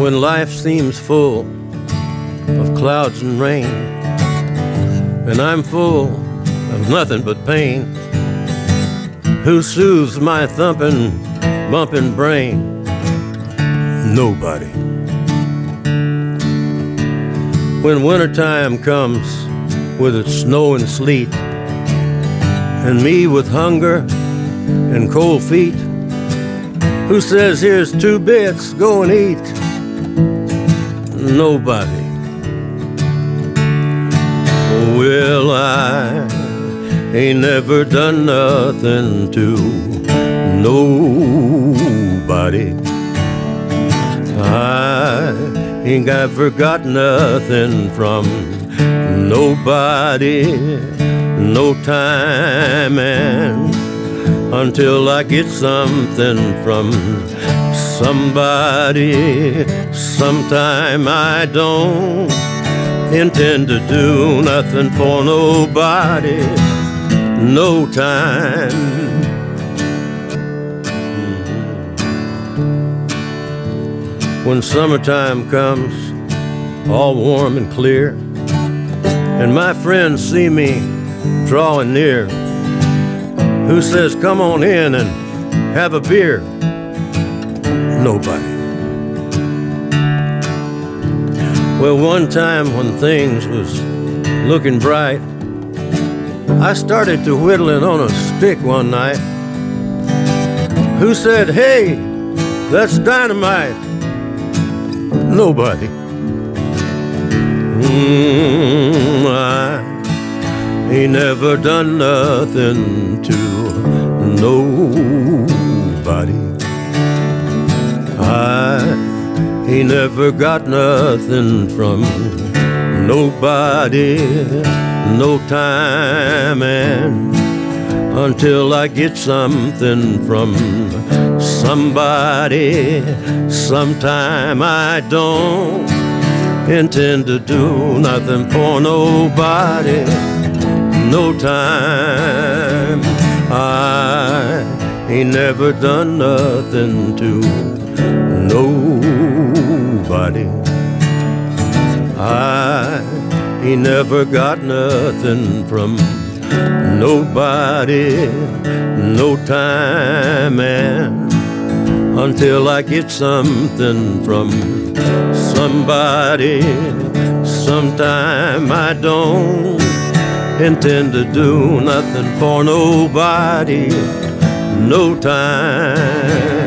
When life seems full of clouds and rain, and I'm full of nothing but pain, who soothes my thumping, bumping brain? Nobody. When wintertime comes with its snow and sleet, and me with hunger and cold feet, who says here's 2 bits, go and eat? Nobody. Well, I ain't never done nothing to nobody. I ain't ever got nothing from nobody, no time, and until I get something from somebody. Sometime I don't intend to do nothing for nobody, no time. When summertime comes, all warm and clear, and my friends see me drawing near, who says come on in and have a beer? Nobody. Well, one time when things was looking bright, I started to whittling on a stick one night. Who said, hey, that's dynamite? Nobody. I ain't never done nothing to nobody. I ain't never got nothing from nobody, no time, and until I get something from somebody. Sometime I don't intend to do nothing for nobody, no time. I ain't never done nothing to nobody. I ain't never got nothing from nobody, no time, and until I get something from somebody. Sometime I don't intend to do nothing for nobody, no time.